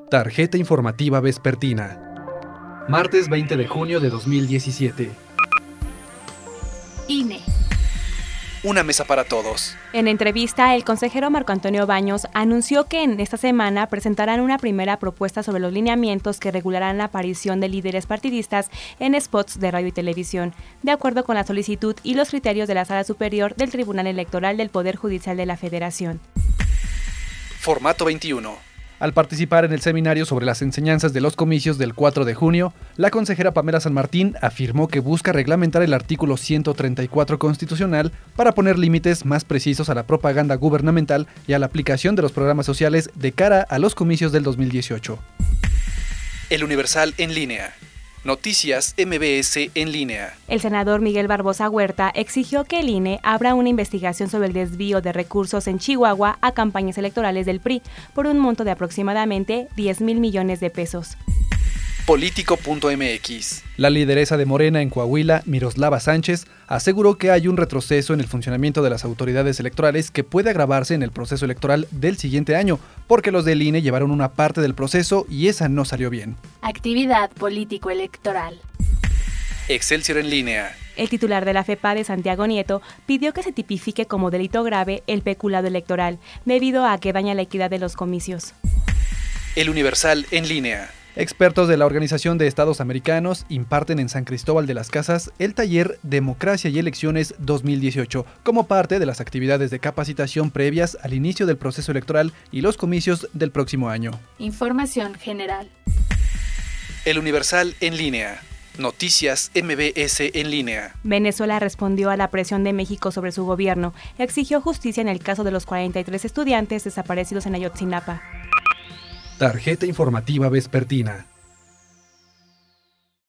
Tarjeta informativa vespertina. Martes 20 de junio de 2017. INE. Una mesa para todos. En entrevista, el consejero Marco Antonio Baños anunció que en esta semana presentarán una primera propuesta sobre los lineamientos que regularán la aparición de líderes partidistas en spots de radio y televisión, de acuerdo con la solicitud y los criterios de la Sala Superior del Tribunal Electoral del Poder Judicial de la Federación. Formato 21. Al participar en el seminario sobre las enseñanzas de los comicios del 4 de junio, la consejera Pamela San Martín afirmó que busca reglamentar el artículo 134 constitucional para poner límites más precisos a la propaganda gubernamental y a la aplicación de los programas sociales de cara a los comicios del 2018. El Universal en línea. Noticias MBS en línea. El senador Miguel Barbosa Huerta exigió que el INE abra una investigación sobre el desvío de recursos en Chihuahua a campañas electorales del PRI por un monto de aproximadamente 10,000 millones de pesos. Político.mx. La lideresa de Morena en Coahuila, Miroslava Sánchez, aseguró que hay un retroceso en el funcionamiento de las autoridades electorales que puede agravarse en el proceso electoral del siguiente año, porque los del INE llevaron una parte del proceso y esa no salió bien. Actividad político-electoral. Excelsior en línea. El titular de la FEPADE, Santiago Nieto, pidió que se tipifique como delito grave el peculado electoral, debido a que daña la equidad de los comicios. El Universal en línea. Expertos de la Organización de Estados Americanos imparten en San Cristóbal de las Casas el taller Democracia y Elecciones 2018 como parte de las actividades de capacitación previas al inicio del proceso electoral y los comicios del próximo año. Información general. El Universal en línea. Noticias MBS en línea. Venezuela respondió a la presión de México sobre su gobierno, exigió justicia en el caso de los 43 estudiantes desaparecidos en Ayotzinapa. Tarjeta informativa vespertina.